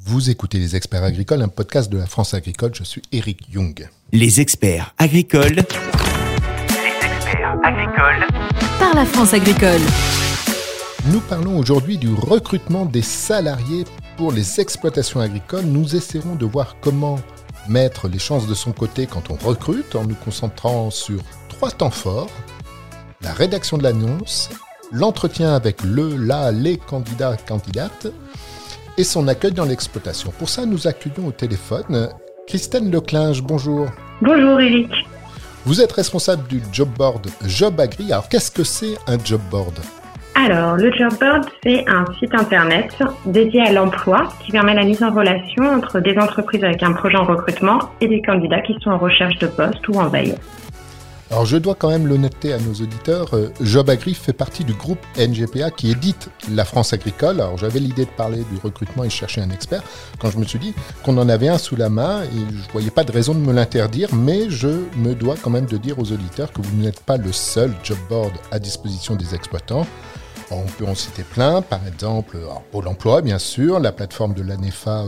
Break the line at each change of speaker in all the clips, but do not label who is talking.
Vous écoutez Les Experts Agricoles, un podcast de la France Agricole. Je suis Éric Young.
Les Experts Agricoles.
Les Experts Agricoles.
Par la France Agricole.
Nous parlons aujourd'hui du recrutement des salariés pour les exploitations agricoles. Nous essaierons de voir comment mettre les chances de son côté quand on recrute en nous concentrant sur 3 temps forts. La rédaction de l'annonce, l'entretien avec les candidats/candidates et son accueil dans l'exploitation. Pour ça, nous accueillons au téléphone Christine Leclinge. Bonjour.
Bonjour Éric.
Vous êtes responsable du job board JobAgri. Alors, qu'est-ce que c'est un job board ?
Alors, le job board, c'est un site internet dédié à l'emploi qui permet la mise en relation entre des entreprises avec un projet en recrutement et des candidats qui sont en recherche de poste ou en veille.
Alors, je dois quand même l'honnêteté à nos auditeurs. JobAgri fait partie du groupe NGPA qui édite la France Agricole. Alors, j'avais l'idée de parler du recrutement et chercher un expert quand je me suis dit qu'on en avait un sous la main et je ne voyais pas de raison de me l'interdire, mais je me dois quand même de dire aux auditeurs que vous n'êtes pas le seul job board à disposition des exploitants. On peut en citer plein, par exemple Pôle emploi, bien sûr, la plateforme de l'ANEFA,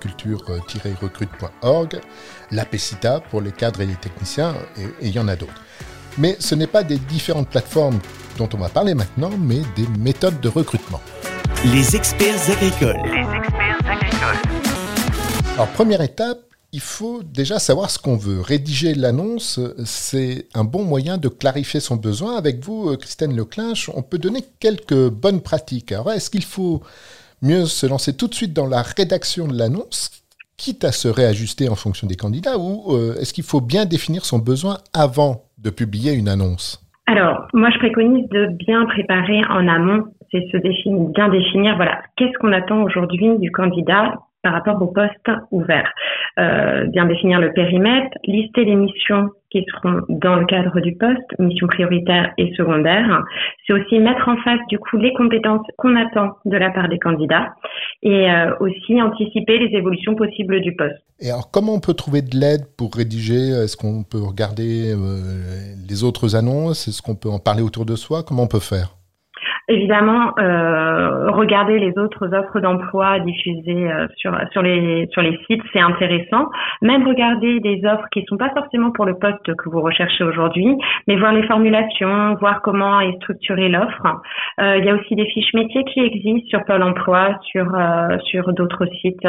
l'agriculture-recrute.org, l'APECITA pour les cadres et les techniciens, et il y en a d'autres. Mais ce n'est pas des différentes plateformes dont on va parler maintenant, mais des méthodes de recrutement.
Les Experts Agricoles.
Les Experts Agricoles.
Alors, première étape, il faut déjà savoir ce qu'on veut. Rédiger l'annonce, c'est un bon moyen de clarifier son besoin. Avec vous, Christine Leclinge, on peut donner quelques bonnes pratiques. Alors, est-ce qu'il faut mieux se lancer tout de suite dans la rédaction de l'annonce, quitte à se réajuster en fonction des candidats, ou est-ce qu'il faut bien définir son besoin avant de publier une annonce ?
Alors, moi je préconise de bien préparer en amont, c'est bien définir, voilà, qu'est-ce qu'on attend aujourd'hui du candidat par rapport au poste ouvert. Bien définir le périmètre, lister les missions qui seront dans le cadre du poste, missions prioritaires et secondaires. C'est aussi mettre en face du coup les compétences qu'on attend de la part des candidats et aussi anticiper les évolutions possibles du poste.
Et alors, comment on peut trouver de l'aide pour rédiger ? Est-ce qu'on peut regarder les autres annonces ? Est-ce qu'on peut en parler autour de soi ? Comment on peut faire ?
Évidemment, regarder les autres offres d'emploi diffusées sur les sites, c'est intéressant. Même regarder des offres qui sont pas forcément pour le poste que vous recherchez aujourd'hui, mais voir les formulations, voir comment est structurée l'offre. Il y a aussi des fiches métiers qui existent sur Pôle emploi, sur d'autres sites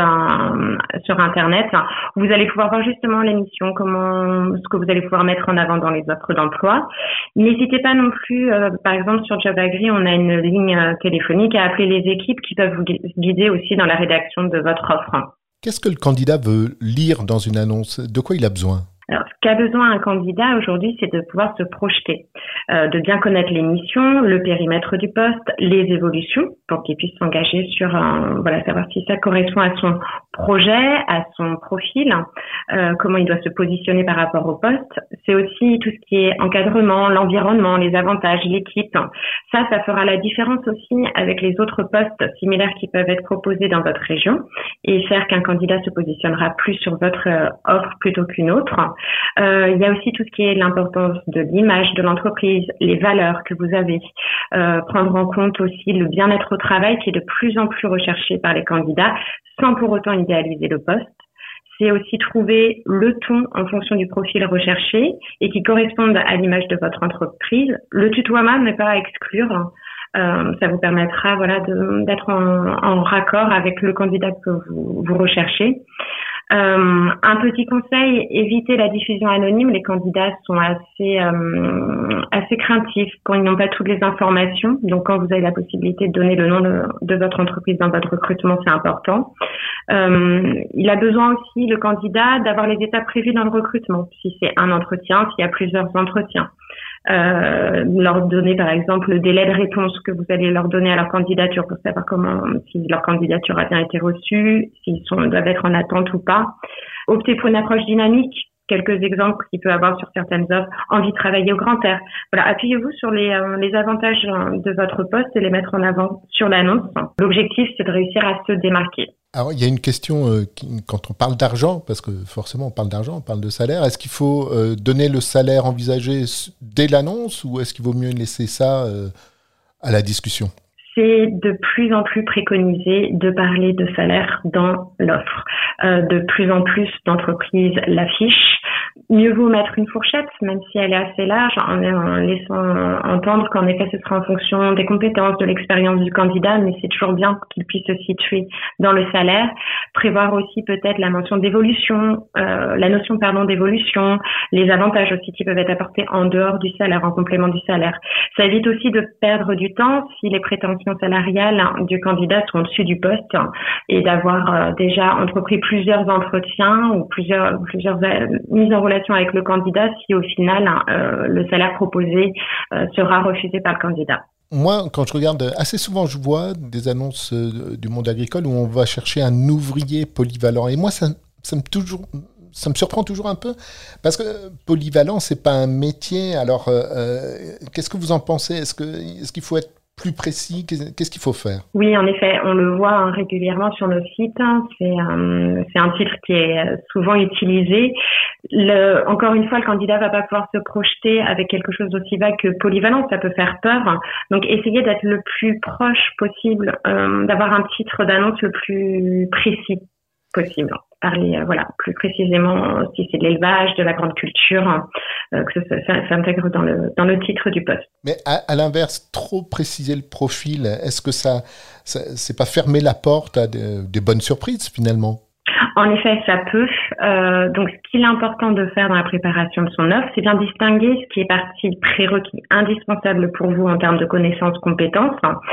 sur Internet. Vous allez pouvoir voir justement les missions, ce que vous allez pouvoir mettre en avant dans les offres d'emploi. N'hésitez pas non plus, par exemple sur JobAgri, on a une ligne téléphonique à appeler les équipes qui peuvent vous guider aussi dans la rédaction de votre offre.
Qu'est-ce que le candidat veut lire dans une annonce ? De quoi il a besoin ?
Alors, ce qu'a besoin un candidat aujourd'hui, c'est de pouvoir se projeter, de bien connaître les missions, le périmètre du poste, les évolutions, pour qu'il puisse s'engager sur savoir si ça correspond à son projet, à son profil, comment il doit se positionner par rapport au poste. C'est aussi tout ce qui est encadrement, l'environnement, les avantages, l'équipe. Ça fera la différence aussi avec les autres postes similaires qui peuvent être proposés dans votre région et faire qu'un candidat se positionnera plus sur votre offre plutôt qu'une autre. Il y a aussi tout ce qui est l'importance de l'image de l'entreprise, les valeurs que vous avez, prendre en compte aussi le bien-être au travail qui est de plus en plus recherché par les candidats sans pour autant idéaliser le poste. C'est aussi trouver le ton en fonction du profil recherché et qui corresponde à l'image de votre entreprise. Le tutoiement n'est pas à exclure. Ça vous permettra d'être en raccord avec le candidat que vous recherchez. Un petit conseil, évitez la diffusion anonyme. Les candidats sont assez craintifs quand ils n'ont pas toutes les informations. Donc, quand vous avez la possibilité de donner le nom de votre entreprise dans votre recrutement, c'est important. Il a besoin aussi, le candidat, d'avoir les étapes prévues dans le recrutement. Si c'est un entretien, s'il y a plusieurs entretiens. Leur donner par exemple le délai de réponse que vous allez leur donner à leur candidature pour savoir si leur candidature a bien été reçue, s'ils doivent être en attente ou pas. Optez pour une approche dynamique. Quelques exemples qu'il peut avoir sur certaines offres, envie de travailler au grand air. Voilà, appuyez-vous sur les avantages de votre poste et les mettre en avant sur l'annonce. L'objectif, c'est de réussir à se démarquer.
Alors, il y a une question quand on parle d'argent, parce que forcément on parle d'argent, on parle de salaire. Est-ce qu'il faut donner le salaire envisagé dès l'annonce ou est-ce qu'il vaut mieux laisser ça à la discussion ?
c'est de plus en plus préconisé de parler de salaire dans l'offre. De plus en plus d'entreprises l'affichent. Mieux vaut mettre une fourchette, même si elle est assez large, en laissant entendre qu'en effet ce sera en fonction des compétences, de l'expérience du candidat, mais c'est toujours bien qu'il puisse se situer dans le salaire. Prévoir aussi peut-être la notion d'évolution, d'évolution, les avantages aussi qui peuvent être apportés en dehors du salaire, en complément du salaire. Ça évite aussi de perdre du temps si les prétentions salariales du candidat sont au-dessus du poste et d'avoir déjà entrepris plusieurs entretiens ou plusieurs mises en relation avec le candidat si au final le salaire proposé sera refusé par le candidat.
Moi, quand je regarde, assez souvent je vois des annonces du monde agricole où on va chercher un ouvrier polyvalent. Et moi, ça me surprend toujours un peu, parce que polyvalent, c'est pas un métier. Alors, qu'est-ce que vous en pensez ? Est-ce qu'il faut être plus précis ? Qu'est-ce qu'il faut faire ?
Oui, en effet, on le voit régulièrement sur nos sites. C'est un titre qui est souvent utilisé. Encore une fois, le candidat va pas pouvoir se projeter avec quelque chose d'aussi vague que polyvalent. Ça peut faire peur. Donc, essayez d'être le plus proche possible, d'avoir un titre d'annonce le plus précis possible. Parler plus précisément si c'est de l'élevage, de la grande culture, que ça s'intègre dans le titre du poste.
Mais à l'inverse, trop préciser le profil, est-ce que ça c'est pas fermer la porte à des bonnes surprises finalement ?
En effet, ça peut. Donc, ce qu'il est important de faire dans la préparation de son offre, c'est bien distinguer ce qui est partie prérequis indispensable pour vous en termes de connaissances, compétences,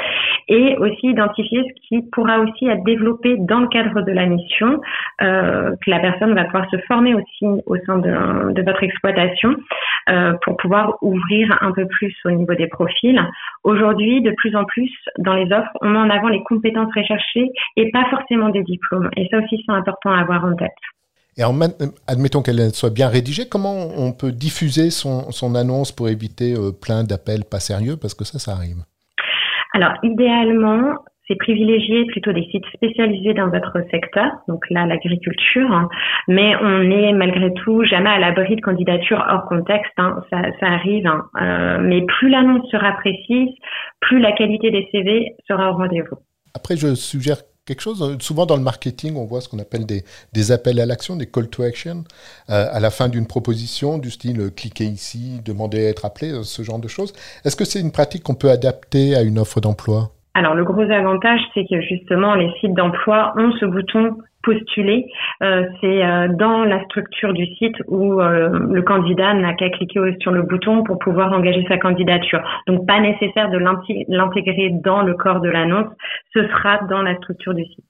et aussi identifier ce qui pourra aussi être développé dans le cadre de la mission, que la personne va pouvoir se former aussi au sein de votre exploitation, pour pouvoir ouvrir un peu plus au niveau des profils. Aujourd'hui, de plus en plus, dans les offres, on met en avant les compétences recherchées et pas forcément des diplômes. Et ça aussi, c'est important à avoir en tête.
Et admettons qu'elle soit bien rédigée, comment on peut diffuser son annonce pour éviter plein d'appels pas sérieux, parce que ça arrive?
Alors, idéalement, c'est privilégier plutôt des sites spécialisés dans votre secteur, donc là, l'agriculture, mais on n'est malgré tout jamais à l'abri de candidatures hors contexte, ça arrive, mais plus l'annonce sera précise, plus la qualité des CV sera au rendez-vous.
Après, je suggère quelque chose. Souvent dans le marketing, on voit ce qu'on appelle des appels à l'action, des call to action, à la fin d'une proposition, du style « cliquez ici, demandez à être appelé », ce genre de choses. Est-ce que c'est une pratique qu'on peut adapter à une offre d'emploi ?
Alors, le gros avantage, c'est que justement, les sites d'emploi ont ce bouton « postuler ». C'est dans la structure du site où le candidat n'a qu'à cliquer sur le bouton pour pouvoir engager sa candidature. Donc, pas nécessaire de l'intégrer dans le corps de l'annonce. Ce sera dans la structure du site.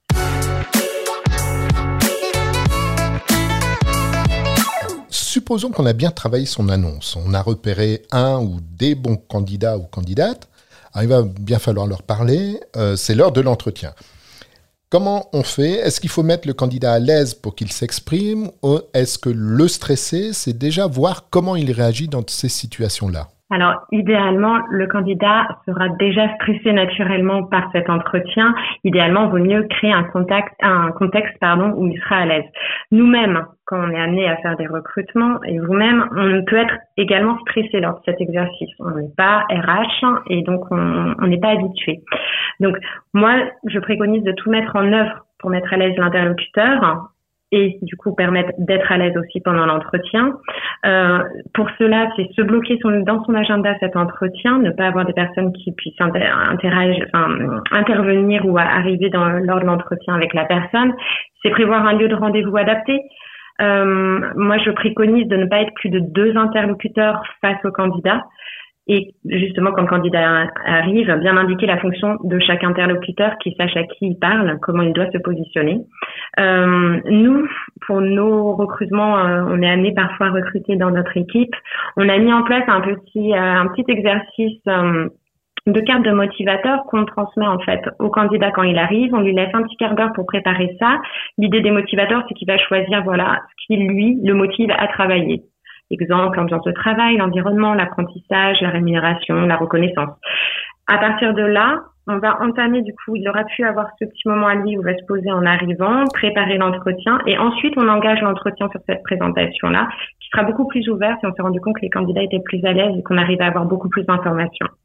Supposons qu'on a bien travaillé son annonce. On a repéré un ou des bons candidats ou candidates. Alors, il va bien falloir leur parler. C'est l'heure de l'entretien. Comment on fait ? Est-ce qu'il faut mettre le candidat à l'aise pour qu'il s'exprime ? Ou est-ce que le stresser, c'est déjà voir comment il réagit dans ces situations-là ?
Alors, idéalement, le candidat sera déjà stressé naturellement par cet entretien. Idéalement, il vaut mieux créer un contexte, où il sera à l'aise. Nous-mêmes, quand on est amené à faire des recrutements, et vous-même, on peut être également stressé lors de cet exercice. On n'est pas RH et donc on n'est pas habitué. Donc, moi, je préconise de tout mettre en œuvre pour mettre à l'aise l'interlocuteur et du coup permettre d'être à l'aise aussi pendant l'entretien. Pour cela, c'est se bloquer dans son agenda cet entretien, ne pas avoir des personnes qui puissent intervenir ou arriver lors de l'entretien avec la personne. C'est prévoir un lieu de rendez-vous adapté. Moi, je préconise de ne pas être plus de 2 interlocuteurs face au candidat. Et justement, quand le candidat arrive, bien indiquer la fonction de chaque interlocuteur, qu'il sache à qui il parle, comment il doit se positionner. Nous, pour nos recrutements, on est amené parfois à recruter dans notre équipe. On a mis en place un petit exercice de carte de motivateur qu'on transmet en fait au candidat quand il arrive. On lui laisse un petit quart d'heure pour préparer ça. L'idée des motivateurs, c'est qu'il va choisir ce qui lui le motive à travailler. Exemple, l'ambiance de travail, l'environnement, l'apprentissage, la rémunération, la reconnaissance. À partir de là, on va entamer, il aura pu avoir ce petit moment à lui où il va se poser en arrivant, préparer l'entretien, et ensuite on engage l'entretien sur cette présentation-là, qui sera beaucoup plus ouverte si on s'est rendu compte que les candidats étaient plus à l'aise et qu'on arrive à avoir beaucoup plus d'informations.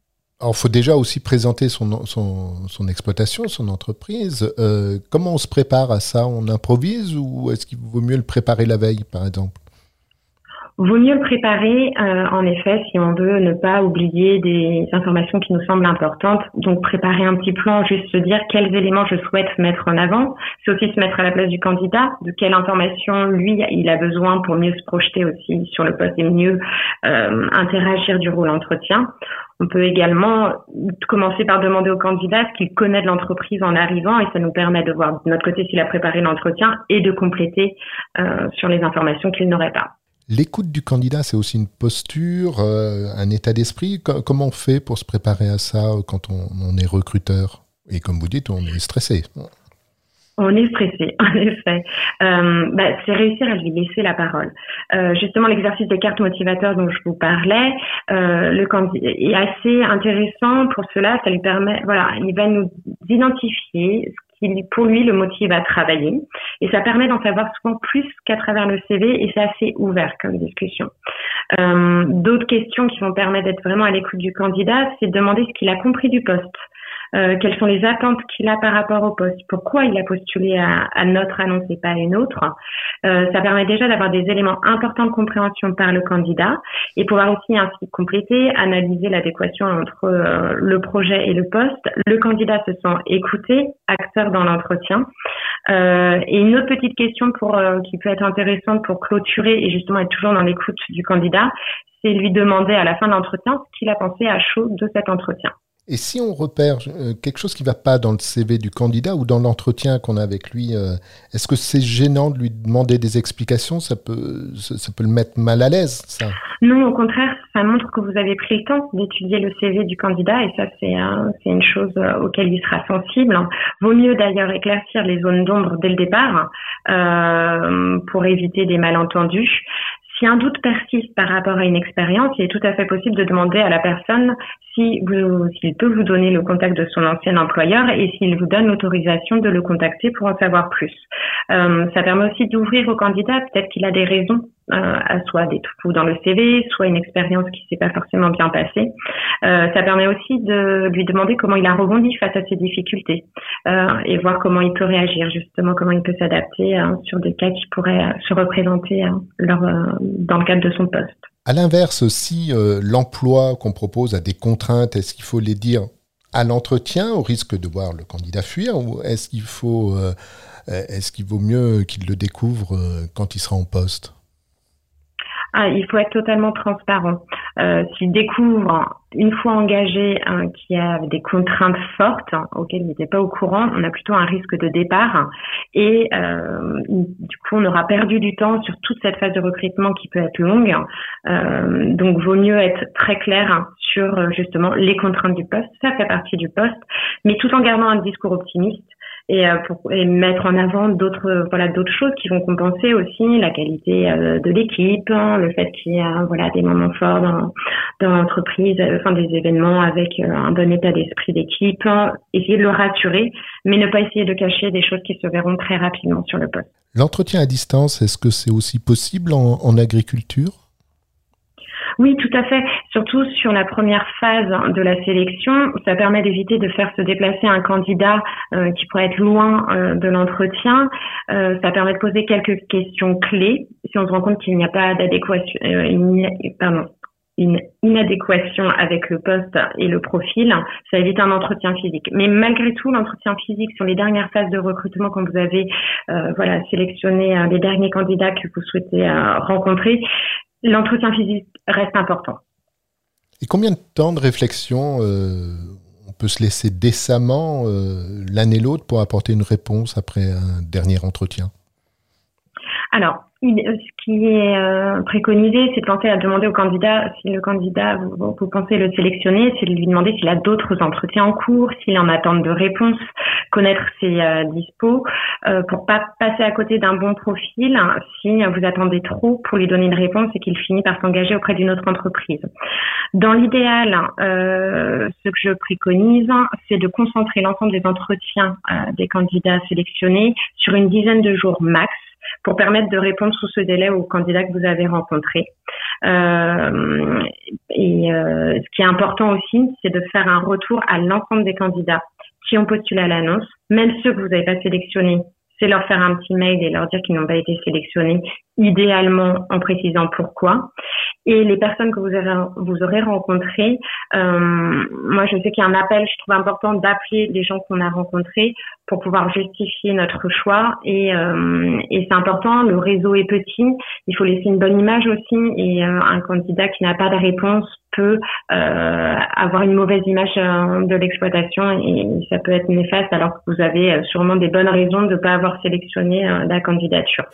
Alors, il faut déjà aussi présenter son exploitation, son entreprise. Comment on se prépare à ça? On improvise ou est-ce qu'il vaut mieux le préparer la veille, par exemple?
Vaut mieux le préparer, en effet, si on veut ne pas oublier des informations qui nous semblent importantes. Donc, préparer un petit plan, juste se dire quels éléments je souhaite mettre en avant. C'est aussi se mettre à la place du candidat, de quelle information, lui, il a besoin pour mieux se projeter aussi sur le poste et mieux interagir durant l'entretien. On peut également commencer par demander au candidat ce qu'il connaît de l'entreprise en arrivant et ça nous permet de voir de notre côté s'il a préparé l'entretien et de compléter sur les informations qu'il n'aurait pas.
L'écoute du candidat, c'est aussi une posture, un état d'esprit. Comment on fait pour se préparer à ça quand on est recruteur? Et comme vous dites, on est stressé.
On est stressé, en effet. C'est réussir à lui laisser la parole. Justement, l'exercice des cartes motivateurs dont je vous parlais, le candidat est assez intéressant pour cela. Ça lui permet, il va nous identifier ce qui, pour lui, le motive à travailler. Et ça permet d'en savoir souvent plus qu'à travers le CV et c'est assez ouvert comme discussion. D'autres questions qui vont permettre d'être vraiment à l'écoute du candidat, c'est de demander ce qu'il a compris du poste. Quelles sont les attentes qu'il a par rapport au poste, pourquoi il a postulé à notre annonce et pas à une autre. Ça permet déjà d'avoir des éléments importants de compréhension par le candidat et pouvoir aussi ainsi compléter, analyser l'adéquation entre le projet et le poste. Le candidat se sent écouté, acteur dans l'entretien. Et une autre petite question qui peut être intéressante pour clôturer et justement être toujours dans l'écoute du candidat, c'est lui demander à la fin de l'entretien ce qu'il a pensé à chaud de cet entretien.
Et si on repère quelque chose qui ne va pas dans le CV du candidat ou dans l'entretien qu'on a avec lui, est-ce que c'est gênant de lui demander des explications? Ça peut le mettre mal à l'aise, ça?
Non, au contraire, ça montre que vous avez pris le temps d'étudier le CV du candidat et ça, c'est une chose auquel il sera sensible. Vaut mieux d'ailleurs éclaircir les zones d'ombre dès le départ pour éviter des malentendus. Si un doute persiste par rapport à une expérience, il est tout à fait possible de demander à la personne s'il peut vous donner le contact de son ancien employeur et s'il vous donne l'autorisation de le contacter pour en savoir plus. Ça permet aussi d'ouvrir au candidat, peut-être qu'il a des raisons à soit des trous dans le CV, soit une expérience qui s'est pas forcément bien passée. Ça permet aussi de lui demander comment il a rebondi face à ses difficultés et voir comment il peut réagir, justement comment il peut s'adapter sur des cas qui pourraient se représenter dans le cadre de son poste.
À l'inverse, si l'emploi qu'on propose a des contraintes, est-ce qu'il faut les dire à l'entretien au risque de voir le candidat fuir ou est-ce qu'il vaut mieux qu'il le découvre quand il sera en poste?
Il faut être totalement transparent. S'il découvre, une fois engagé, qu'il y a des contraintes fortes auxquelles il n'était pas au courant, on a plutôt un risque de départ et du coup on aura perdu du temps sur toute cette phase de recrutement qui peut être longue. Donc vaut mieux être très clair sur justement les contraintes du poste, ça fait partie du poste, mais tout en gardant un discours optimiste. Et mettre en avant d'autres choses qui vont compenser aussi la qualité de l'équipe, le fait qu'il y ait des moments forts dans l'entreprise, des événements avec un bon état d'esprit d'équipe, essayer de le rassurer, mais ne pas essayer de cacher des choses qui se verront très rapidement sur le poste.
L'entretien à distance, est-ce que c'est aussi possible en agriculture?
Oui, tout à fait. Surtout sur la première phase de la sélection, ça permet d'éviter de faire se déplacer un candidat qui pourrait être loin de l'entretien. Ça permet de poser quelques questions clés. Si on se rend compte qu'il n'y a pas d'adéquation, une inadéquation avec le poste et le profil, ça évite un entretien physique. Mais malgré tout, l'entretien physique sur les dernières phases de recrutement, quand vous avez sélectionné les derniers candidats que vous souhaitez rencontrer, l'entretien physique reste important.
Et combien de temps de réflexion on peut se laisser décemment l'un et l'autre pour apporter une réponse après un dernier entretien? Alors, ce qui est préconisé, c'est de penser à demander au candidat, si le candidat, vous pensez le sélectionner, c'est de lui demander s'il a d'autres entretiens en cours, s'il est en attente de réponse, connaître ses dispos, pour pas passer à côté d'un bon profil si vous attendez trop pour lui donner une réponse et qu'il finit par s'engager auprès d'une autre entreprise. Dans l'idéal, ce que je préconise, c'est de concentrer l'ensemble des entretiens des candidats sélectionnés sur une dizaine de jours max, pour permettre de répondre sous ce délai aux candidats que vous avez rencontrés.
Ce qui est important aussi, c'est de faire un retour à l'ensemble des candidats qui ont postulé à l'annonce, même ceux que vous n'avez pas sélectionnés. C'est leur faire un petit mail et leur dire qu'ils n'ont pas été sélectionnés, idéalement en précisant pourquoi. Et les personnes que vous aurez rencontrées, moi je sais qu'il y a un appel, je trouve important d'appeler les gens qu'on a rencontrés pour pouvoir justifier notre choix. Et c'est important, le réseau est petit, il faut laisser une bonne image aussi. Et un candidat qui n'a pas de réponse peut avoir une mauvaise image de l'exploitation et ça peut être néfaste alors que vous avez sûrement des bonnes raisons de ne pas avoir sélectionné la candidature.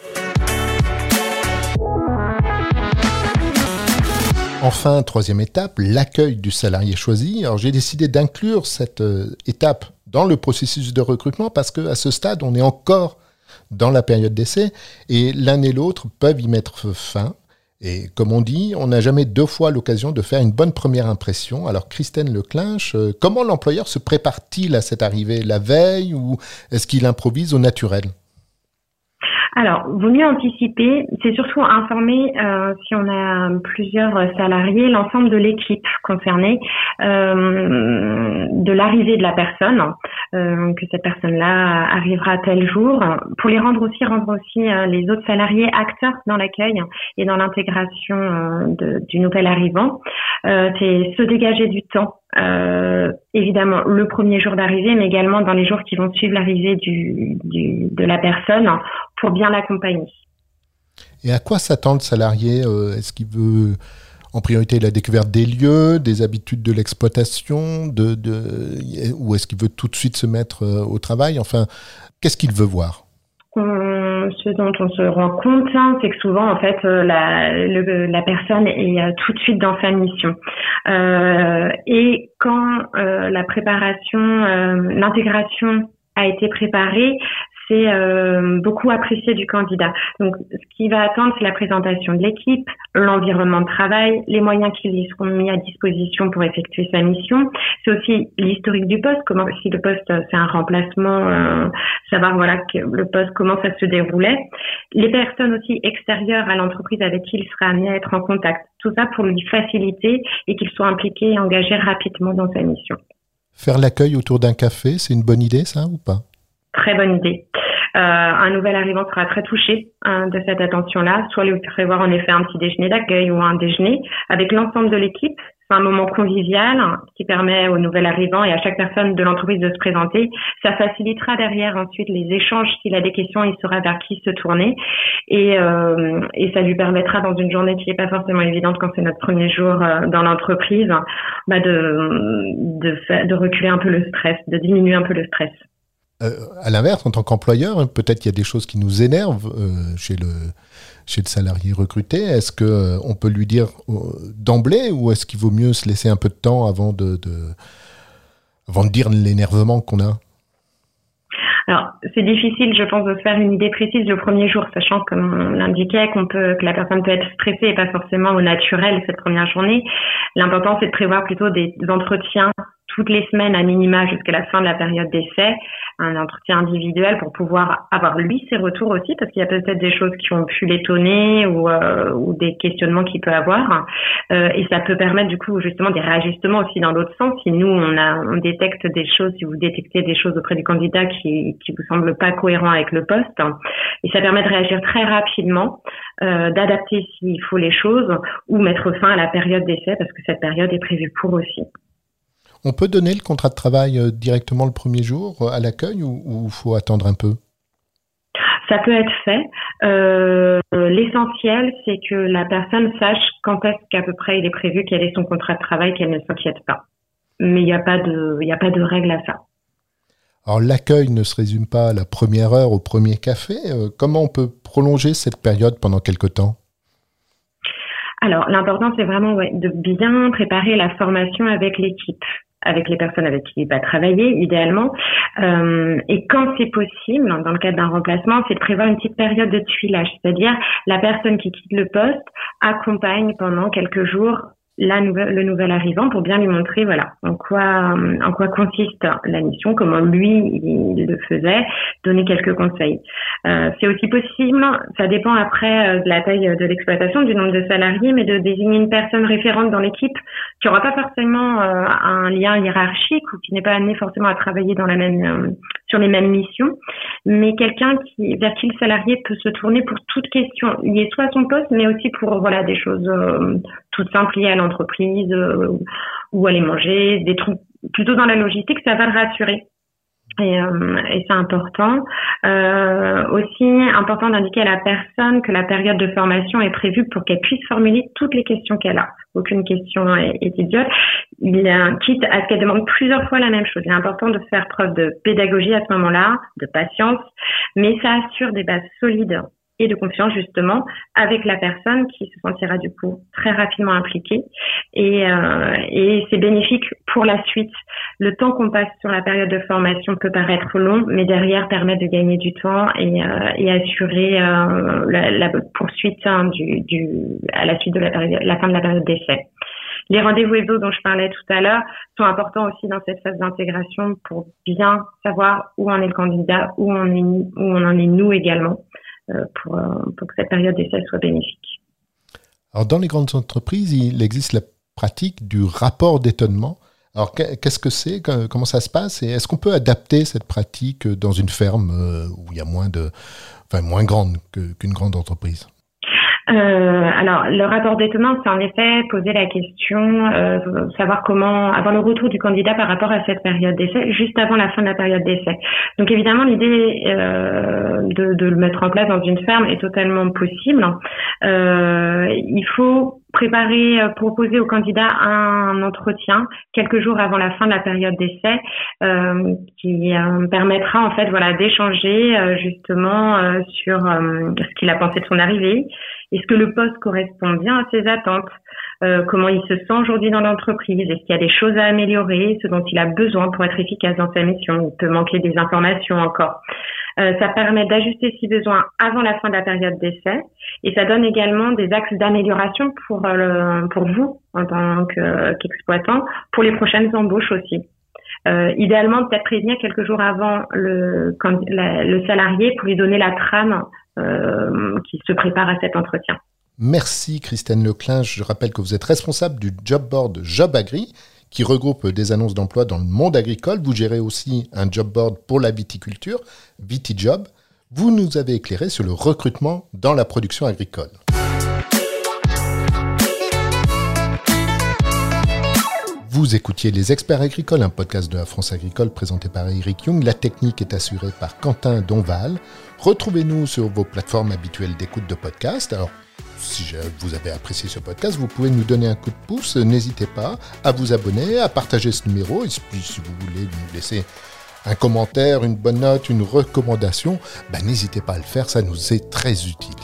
Enfin, troisième étape, l'accueil du salarié choisi. Alors, j'ai décidé d'inclure cette étape dans le processus de recrutement parce qu'à ce stade, on est encore dans la période d'essai et l'un et l'autre peuvent y mettre fin. Et comme on dit, on n'a jamais deux fois l'occasion de faire une bonne première impression. Alors, Christine Leclinch, comment l'employeur se prépare-t-il à cette arrivée la veille ou est-ce qu'il improvise au naturel ?
Alors, vaut mieux anticiper, c'est surtout informer, si on a plusieurs salariés, l'ensemble de l'équipe concernée, de l'arrivée de la personne, que cette personne-là arrivera tel jour, pour rendre aussi les autres salariés acteurs dans l'accueil et dans l'intégration du nouvel arrivant. C'est se dégager du temps. Évidemment le premier jour d'arrivée, mais également dans les jours qui vont suivre l'arrivée de la personne pour bien l'accompagner.
Et à quoi s'attend le salarié ? Est-ce qu'il veut en priorité la découverte des lieux, des habitudes de l'exploitation, ou est-ce qu'il veut tout de suite se mettre au travail ? Enfin, qu'est-ce qu'il veut voir ?
Ce dont on se rend compte, c'est que souvent, en fait, la personne est tout de suite dans sa mission. Et quand la préparation, l'intégration a été préparée, c'est beaucoup apprécié du candidat. Donc, ce qu'il va attendre, c'est la présentation de l'équipe, l'environnement de travail, les moyens qui lui seront mis à disposition pour effectuer sa mission. C'est aussi l'historique du poste, comment si le poste c'est un remplacement, savoir que le poste comment ça se déroulait. Les personnes aussi extérieures à l'entreprise avec qui il sera amené à être en contact. Tout ça pour lui faciliter et qu'il soit impliqué et engagé rapidement dans sa mission.
Faire l'accueil autour d'un café, c'est une bonne idée, ça, ou pas ?
Très bonne idée. Un nouvel arrivant sera très touché de cette attention-là, soit lui prévoir en effet un petit déjeuner d'accueil ou un déjeuner avec l'ensemble de l'équipe. C'est un moment convivial qui permet au nouvel arrivant et à chaque personne de l'entreprise de se présenter. Ça facilitera derrière ensuite les échanges. S'il a des questions, il saura vers qui se tourner et ça lui permettra dans une journée qui n'est pas forcément évidente quand c'est notre premier jour dans l'entreprise, de reculer un peu le stress, de diminuer un peu le stress.
À l'inverse, en tant qu'employeur, peut-être qu'il y a des choses qui nous énervent chez le salarié recruté. Est-ce qu'on peut lui dire d'emblée ou est-ce qu'il vaut mieux se laisser un peu de temps avant de dire l'énervement qu'on a ?
Alors, c'est difficile, je pense, de se faire une idée précise le premier jour, sachant, comme on l'indiquait, que la personne peut être stressée et pas forcément au naturel cette première journée. L'important, c'est de prévoir plutôt des entretiens toutes les semaines à minima jusqu'à la fin de la période d'essai, un entretien individuel pour pouvoir avoir lui ses retours aussi, parce qu'il y a peut-être des choses qui ont pu l'étonner ou des questionnements qu'il peut avoir. Et ça peut permettre du coup justement des réajustements aussi dans l'autre sens. Si nous on détecte des choses, si vous détectez des choses auprès du candidat qui vous semblent pas cohérents avec le poste, et ça permet de réagir très rapidement, d'adapter s'il faut les choses ou mettre fin à la période d'essai parce que cette période est prévue pour aussi.
On peut donner le contrat de travail directement le premier jour à l'accueil ou faut attendre un peu ?
Ça peut être fait. L'essentiel, c'est que la personne sache quand est-ce qu'à peu près il est prévu quel est son contrat de travail, qu'elle ne s'inquiète pas. Mais il n'y a pas de règle à ça. Alors
l'accueil ne se résume pas à la première heure au premier café. Comment on peut prolonger cette période pendant quelque temps ?
Alors l'important, c'est vraiment de bien préparer la formation avec l'équipe, avec les personnes avec qui il va travailler, idéalement. Et quand c'est possible, dans le cadre d'un remplacement, c'est de prévoir une petite période de tuilage. C'est-à-dire, la personne qui quitte le poste accompagne pendant quelques jours le nouvel arrivant pour bien lui montrer voilà en quoi consiste la mission, comment lui il le faisait, donner quelques conseils. C'est aussi possible, ça dépend après de la taille de l'exploitation, du nombre de salariés, mais de désigner une personne référente dans l'équipe qui n'aura pas forcément un lien hiérarchique ou qui n'est pas amené forcément à travailler dans sur les mêmes missions, mais quelqu'un vers qui le salarié peut se tourner pour toute question liée soit à son poste, mais aussi pour voilà des choses toutes simples liées à l'entreprise, où aller manger, des trucs plutôt dans la logistique, ça va le rassurer. Et c'est important. Aussi important d'indiquer à la personne que la période de formation est prévue pour qu'elle puisse formuler toutes les questions qu'elle a. Aucune question est idiote. Quitte à ce qu'elle demande plusieurs fois la même chose. Il est important de faire preuve de pédagogie à ce moment-là, de patience, mais ça assure des bases solides et de confiance justement avec la personne qui se sentira du coup très rapidement impliquée et c'est bénéfique pour la suite. Le temps qu'on passe sur la période de formation peut paraître long, mais derrière permet de gagner du temps et assurer la poursuite à la suite de la fin de la période d'essai. Les rendez-vous hebdo dont je parlais tout à l'heure sont importants aussi dans cette phase d'intégration pour bien savoir où en est le candidat, où on en est nous également. Pour que cette période d'essai soit bénéfique.
Alors, dans les grandes entreprises, il existe la pratique du rapport d'étonnement. Alors, qu'est-ce que c'est ? Comment ça se passe ? Et est-ce qu'on peut adapter cette pratique dans une ferme où il y a moins grande qu'une grande entreprise ?
Alors, le rapport d'étonnement, c'est en effet poser la question, savoir comment avoir le retour du candidat par rapport à cette période d'essai, juste avant la fin de la période d'essai. Donc, évidemment, l'idée de le mettre en place dans une ferme est totalement possible. Il faut proposer au candidat un entretien quelques jours avant la fin de la période d'essai qui permettra en fait d'échanger justement sur ce qu'il a pensé de son arrivée. Est-ce que le poste correspond bien à ses attentes ? Comment il se sent aujourd'hui dans l'entreprise ? Est-ce qu'il y a des choses à améliorer ? Ce dont il a besoin pour être efficace dans sa mission ? Il peut manquer des informations encore. Ça permet d'ajuster si besoin avant la fin de la période d'essai et ça donne également des axes d'amélioration pour vous en tant qu'exploitant pour les prochaines embauches aussi. Idéalement, peut-être prévenir quelques jours avant le salarié pour lui donner la trame qui se prépare à cet entretien.
Merci Christiane Leclin. Je rappelle que vous êtes responsable du job board JobAgri qui regroupe des annonces d'emploi dans le monde agricole. Vous gérez aussi un job board pour la viticulture, VitiJob. Vous nous avez éclairé sur le recrutement dans la production agricole. Vous écoutiez Les Experts Agricoles, un podcast de la France Agricole présenté par Eric Young. La technique est assurée par Quentin Donval. Retrouvez-nous sur vos plateformes habituelles d'écoute de podcast. Alors, si vous avez apprécié ce podcast, vous pouvez nous donner un coup de pouce. N'hésitez pas à vous abonner, à partager ce numéro. Et puis, si vous voulez nous laisser un commentaire, une bonne note, une recommandation, n'hésitez pas à le faire, ça nous est très utile.